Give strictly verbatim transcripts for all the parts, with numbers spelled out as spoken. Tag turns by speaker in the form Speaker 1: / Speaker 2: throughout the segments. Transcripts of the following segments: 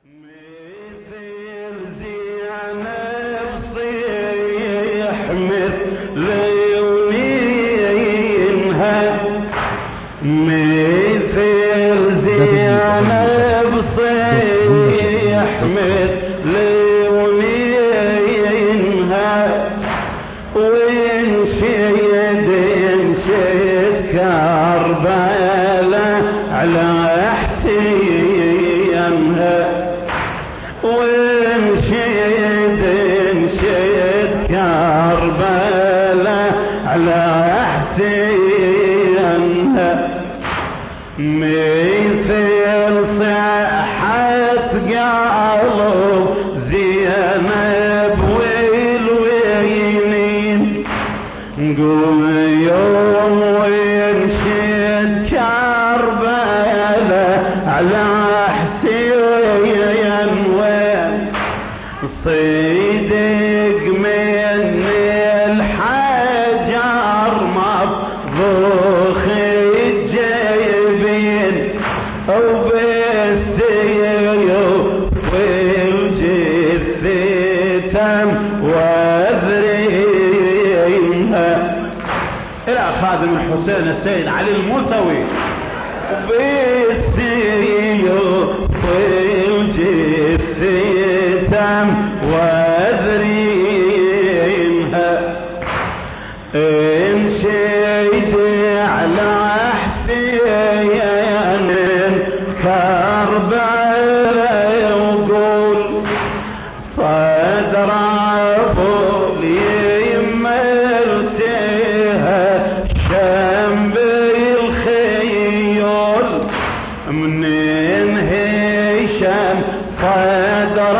Speaker 1: مثل زينب صيح مثل لونينها مثل زينب صيح مثل لونينها وانشد انشد كربلاء على حسينها وانشد انشد كربلاء على حسينها مثل صحة قلب زينب والوينين قوم يوم وينشد كربلاء على حسين وين صيدق من الحجر مفضوخ الجبين وبالسيوف والجثة وذريها إلى خادم الحسين السيد علي الموسوي بالسيوف والجثة وذريها انشد على حسين كربلاء وقول صدر ابو ليملتها شم بالخيول منين هشام صدر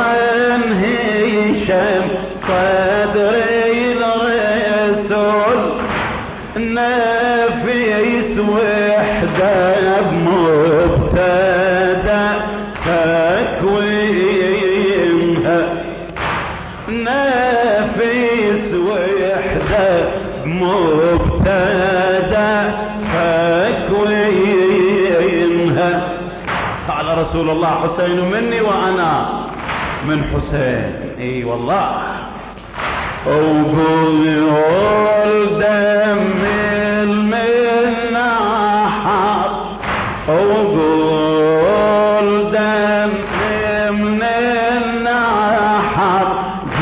Speaker 1: هشام صدر الرسول نفيس وحده بمبتدا تكوينها نفيس وحده بمبتدا تكوينها قال رسول الله حسين مني وانا من حسين اي والله وقول دم المنحر وقول دم من النحر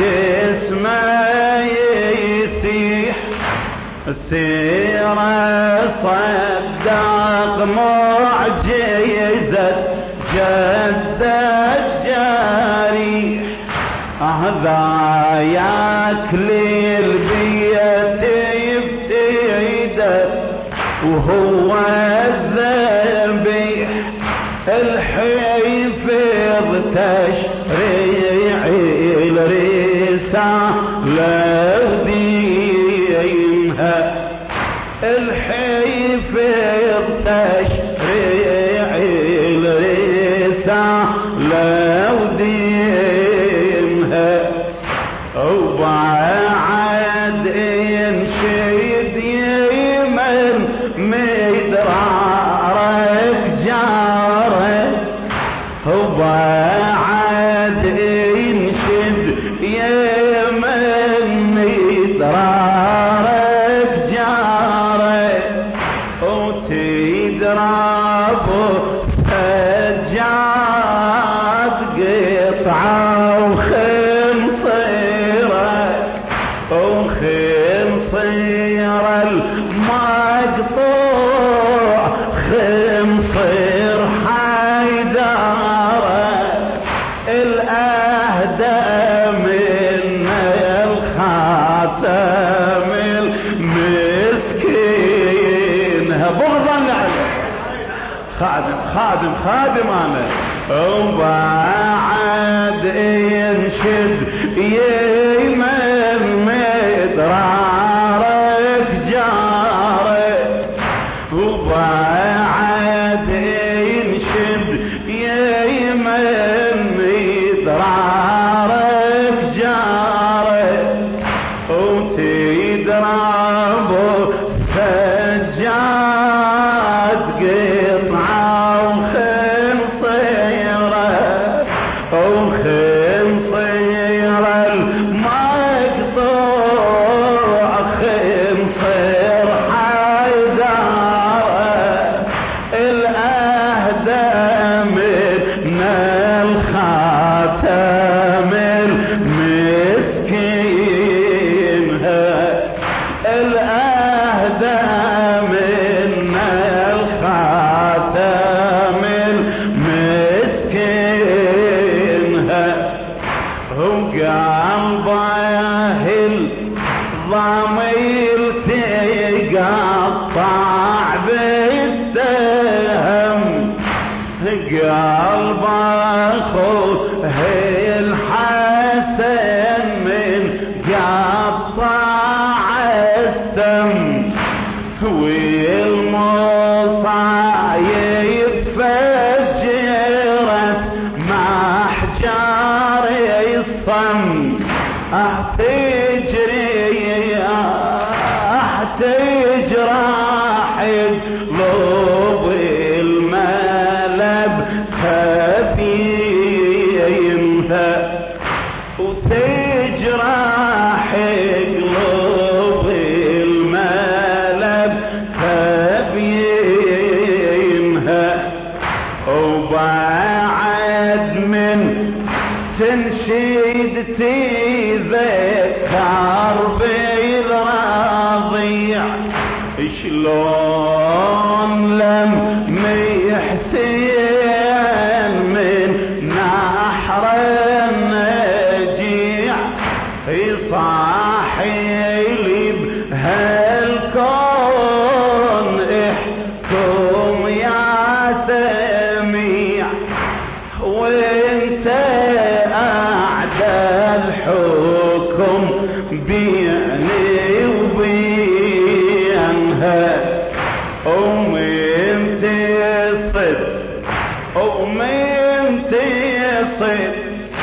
Speaker 1: جسمه يسيح سيره صدق معجزة جد الجريح هذا ياكل البيت يبتعده وهو الذبيح الحفظ تشريع الرسالة ودينها الحفظ تشريع الرسالة ودينها وبعد ينشد يمن مدرارك جارك وبعد ينشد يمن مدرارك جارك وتدرب سجاد قطعه وخنصير المقطوع خنصير حيدارة الأهدى من الخاتم المسكين بغضا عليه خادم خادم خادم أنا وبعد ينشد يمن مدرارك جارك وبعد ينشد يمن مدرارك جارك وتدرب سجاد قطعه وخنصيره قلب اخوه الحسن من قطع الدم والمصايب فجرت محجر الصم تجري تجرح قلوب الملب خفيمها وتجرح قلوب الملب خفيمها وبعد من تنشد تذكر بالرضيع شلون لم يحسن من نحر النجيع يصاحي لي بهالكون احكم يا سميع وانت اعدى الحكم بيني وبينها ومن تصد ومن تصد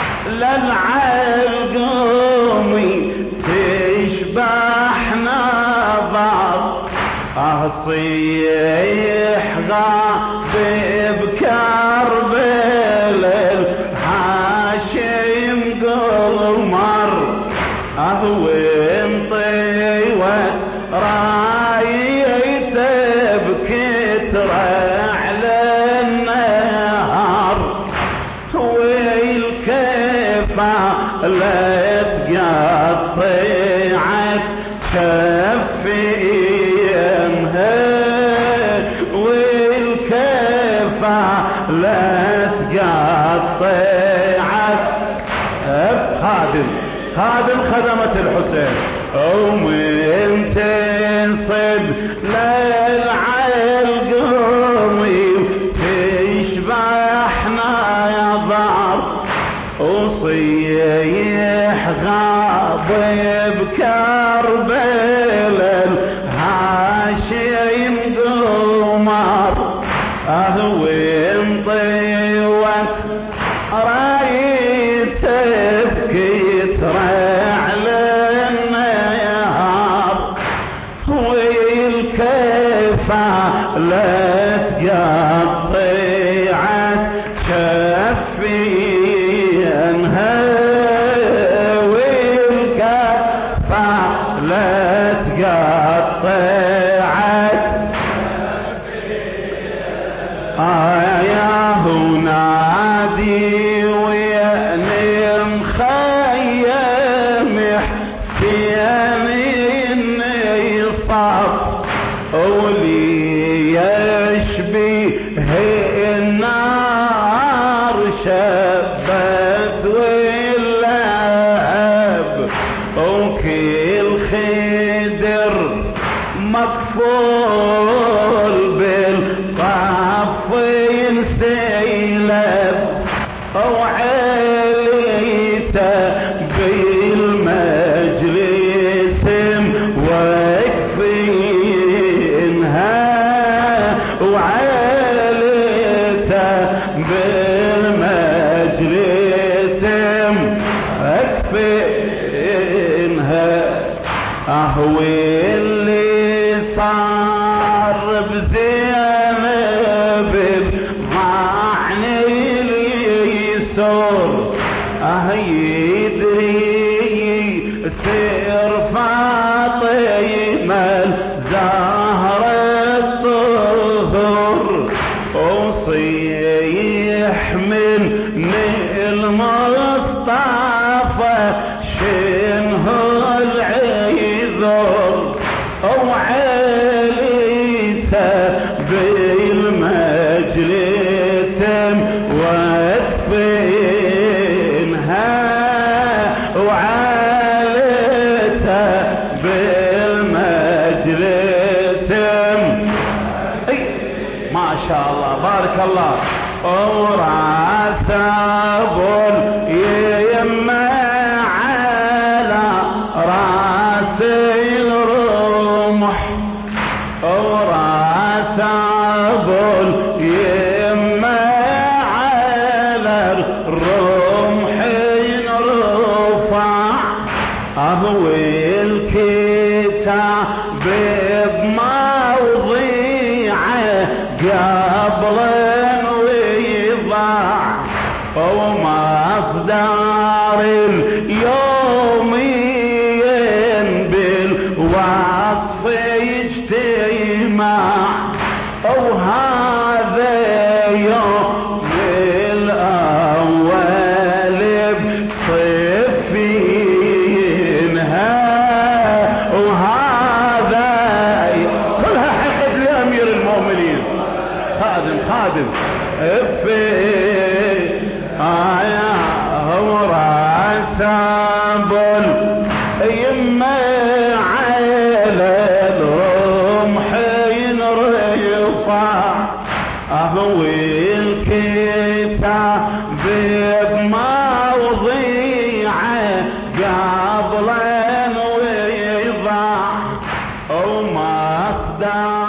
Speaker 1: للعلقومي تشبح نظر اصيح غاب بكربل الحاشم قمر اهوين طيوة رايت بكتر على النهار والكفى لا تقطعت كفيمها والكفى لا تقطعت خادم خادم خدمة الحسين ومن تصد للعلقومي تشبحنا يضار وصيح غاب بكربل الهاشم قمر اهوين طيوة رايت بكتر على النهار والكفى لا تقطعت كفينها والكفى لا تقطعت آياه نادي ويأنم خيم حسين يصاب ولي يشبه النار شبت واللهب وكل خدر مكفول بالطف ينسيلب وعليته بالمجلس واقفينها وعليته بالمجلس واقفينها اهوي اللي صار بزينب بضعن اليسور اه يدري سير فاطمة الزهرة الطهر وصيح من المصطفى شنه العذر وعليته بالمجلس واقفينها وعليته بالمجلس ما شاء الله بارك الله. ابو اليمه على راس الرمح وراس ابو اليمه على الرمح ينرفع اضوي الكتاب بموضيعه قبل ويضاع ومصدر اليومين بالوصف يجتمع وهذا يوم الاول بصفينها وهذا كلها حقد لامير المؤمنين خادم خادم في آية ورث ابو اليمه على الرمح ينرفع اهوي الكتاب بموضيعه قبل ويضع ومصدر